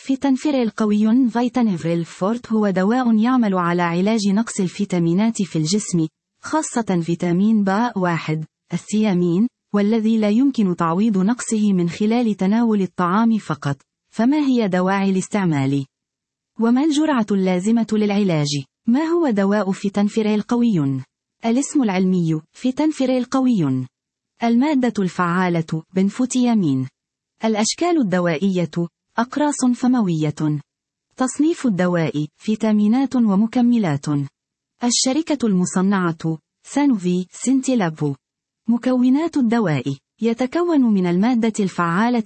فيتانفيريل قوي. فيتانفيريل فورت هو دواء يعمل على علاج نقص الفيتامينات في الجسم، خاصة فيتامين B1 الثيامين، والذي لا يمكن تعويض نقصه من خلال تناول الطعام فقط. فما هي دواعي الاستعمال؟ وما الجرعة اللازمة للعلاج؟ ما هو دواء فيتانفيريل قوي؟ الاسم العلمي فيتانفيريل قوي. المادة الفعالة بنفوتيامين. الأشكال الدوائية أقراص فموية. تصنيف الدواء فيتامينات ومكملات. الشركة المصنعة سانوفي سينتيلاب. مكونات الدواء يتكون من المادة الفعالة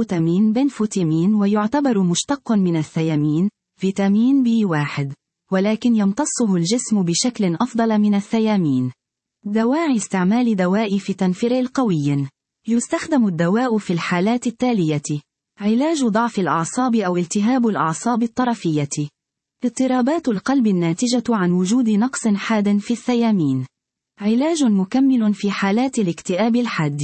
بنفوتيمين ويعتبر مشتق من الثيامين فيتامين B1، ولكن يمتصه الجسم بشكل أفضل من الثيامين. دواعي استعمال دواء فيتانفيريل قوي. يستخدم الدواء في الحالات التالية: علاج ضعف الأعصاب أو التهاب الأعصاب الطرفية، اضطرابات القلب الناتجة عن وجود نقص حاد في الثيامين، علاج مكمل في حالات الاكتئاب الحاد،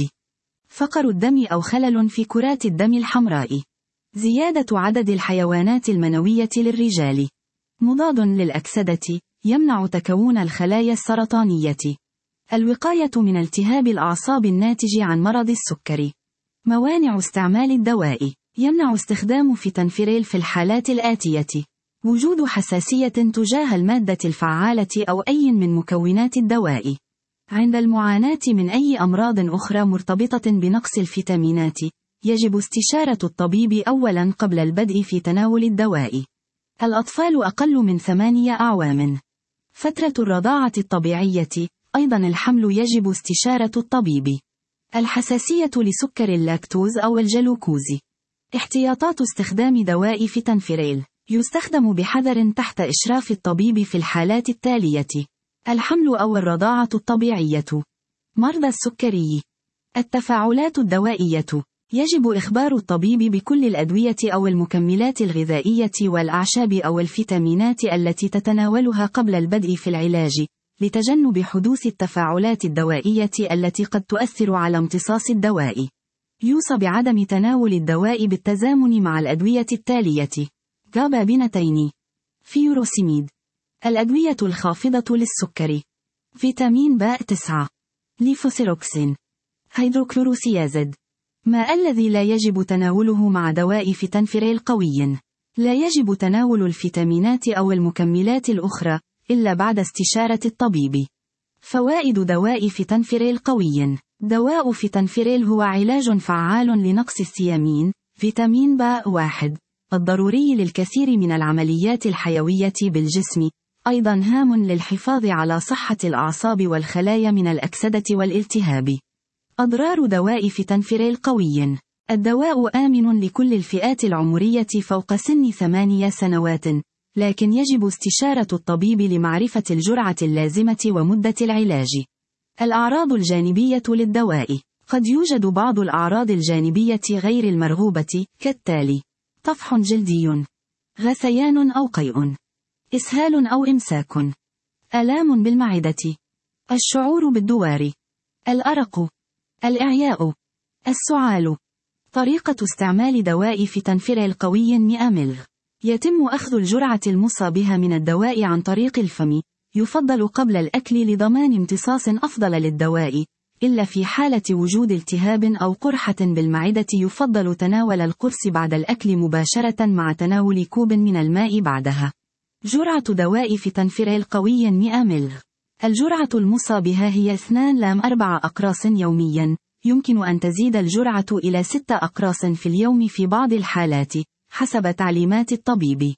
فقر الدم أو خلل في كرات الدم الحمراء، زيادة عدد الحيوانات المنوية للرجال، مضاد للأكسدة، يمنع تكون الخلايا السرطانية، الوقاية من التهاب الأعصاب الناتج عن مرض السكري. موانع استعمال الدواء: يمنع استخدام فيتانفيريل في الحالات الآتية: وجود حساسية تجاه المادة الفعالة أو أي من مكونات الدواء، عند المعاناة من أي أمراض أخرى مرتبطة بنقص الفيتامينات، يجب استشارة الطبيب أولاً قبل البدء في تناول الدواء. الأطفال أقل من 8 أعوام. فترة الرضاعة الطبيعية، أيضاً الحمل يجب استشارة الطبيب. الحساسية لسكر اللاكتوز أو الجلوكوز. احتياطات استخدام دواء فيتانفيريل: يستخدم بحذر تحت إشراف الطبيب في الحالات التالية: الحمل أو الرضاعة الطبيعية، مرضى السكري. التفاعلات الدوائية: يجب إخبار الطبيب بكل الأدوية أو المكملات الغذائية والأعشاب أو الفيتامينات التي تتناولها قبل البدء في العلاج، لتجنب حدوث التفاعلات الدوائية التي قد تؤثر على امتصاص الدواء. يوصى بعدم تناول الدواء بالتزامن مع الأدوية التالية: جابابينتين، فيوروسيميد. الأدوية الخافضة للسكر: فيتامين B9، ليفوسيروكسين، هيدروكلوروسيازيد. ما الذي لا يجب تناوله مع دواء فيتانفيريل قوي؟ لا يجب تناول الفيتامينات أو المكملات الأخرى إلا بعد استشارة الطبيب. فوائد دواء فيتانفيريل قوي: دواء فيتانفيريل هو علاج فعال لنقص الثيامين فيتامين B1 الضروري للكثير من العمليات الحيوية بالجسم، أيضا هام للحفاظ على صحة الأعصاب والخلايا من الأكسدة والالتهاب. أضرار دواء فيتانفيريل قوي: الدواء آمن لكل الفئات العمرية فوق سن 8 سنوات، لكن يجب استشارة الطبيب لمعرفة الجرعة اللازمة ومدة العلاج. الأعراض الجانبية للدواء: قد يوجد بعض الأعراض الجانبية غير المرغوبة كالتالي: طفح جلدي، غثيان أو قيء، إسهال أو إمساك، آلام بالمعدة، الشعور بالدوار، الأرق، الإعياء، السعال. طريقة استعمال دواء فيتانفيريل قوي 100 ملغ. يتم أخذ الجرعة المصى بها من الدواء عن طريق الفم، يفضل قبل الأكل لضمان امتصاص أفضل للدواء، إلا في حالة وجود التهاب أو قرحة بالمعدة يفضل تناول القرص بعد الأكل مباشرة مع تناول كوب من الماء بعدها. جرعة دواء فيتانفيريل قوي 100 ملغ. الجرعة المصى بها هي 2-4 أقراص يوميا، يمكن أن تزيد الجرعة إلى 6 أقراص في اليوم في بعض الحالات، حسب تعليمات الطبيب.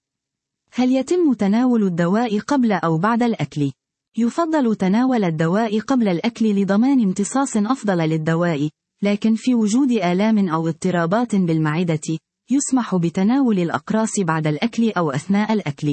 هل يتم تناول الدواء قبل أو بعد الأكل؟ يفضل تناول الدواء قبل الأكل لضمان امتصاص أفضل للدواء، لكن في وجود آلام أو اضطرابات بالمعدة، يسمح بتناول الأقراص بعد الأكل أو أثناء الأكل.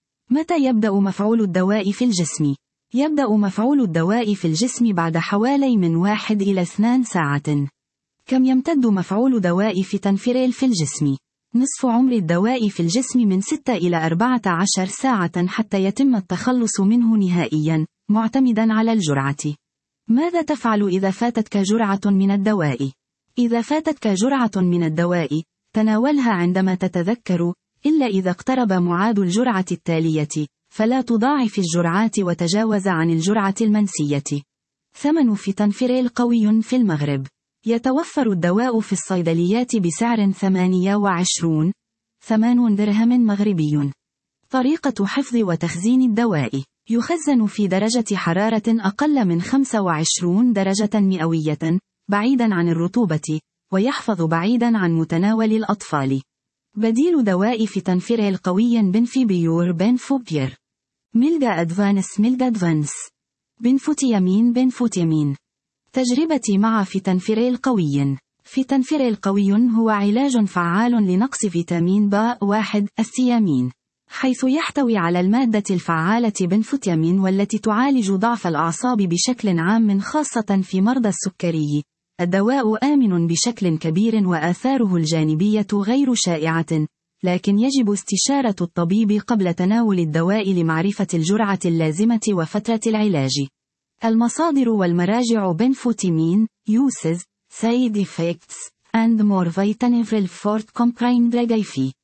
متى يبدأ مفعول الدواء في الجسم؟ يبدأ مفعول الدواء في الجسم بعد حوالي من 1 إلى 2 ساعات. كم يمتد مفعول دواء فيتانفيريل في الجسم؟ نصف عمر الدواء في الجسم من 6 إلى 14 ساعة حتى يتم التخلص منه نهائيا، معتمدا على الجرعة. ماذا تفعل إذا فاتتك جرعة من الدواء؟ إذا فاتتك جرعة من الدواء، تناولها عندما تتذكر، إلا إذا اقترب معاد الجرعة التالية، فلا تضاعف الجرعات وتجاوز عن الجرعة المنسية. ثمن فيتانفيريل قوي في المغرب. يتوفر الدواء في الصيدليات بسعر 28 درهم مغربي. طريقة حفظ وتخزين الدواء: يخزن في درجة حرارة أقل من 25 درجة مئوية، بعيدا عن الرطوبة، ويحفظ بعيدا عن متناول الأطفال. بديل دواء فيتانفيريل قوي بنفيبيور بنفوبير. ميلجا أدفانس. بنفوتيامين. تجربتي مع فيتانفيريل قوي. فيتانفيريل قوي هو علاج فعال لنقص فيتامين B1 الثيامين، حيث يحتوي على المادة الفعالة بنفوتيامين والتي تعالج ضعف الأعصاب بشكل عام خاصة في مرضى السكري. الدواء آمن بشكل كبير وآثاره الجانبية غير شائعة، لكن يجب استشارة الطبيب قبل تناول الدواء لمعرفة الجرعة اللازمة وفترة العلاج. المصادر والمراجع: بنفوتيمين uses, side effects, and more Vitanevrel Fort Comprimed Regaifi.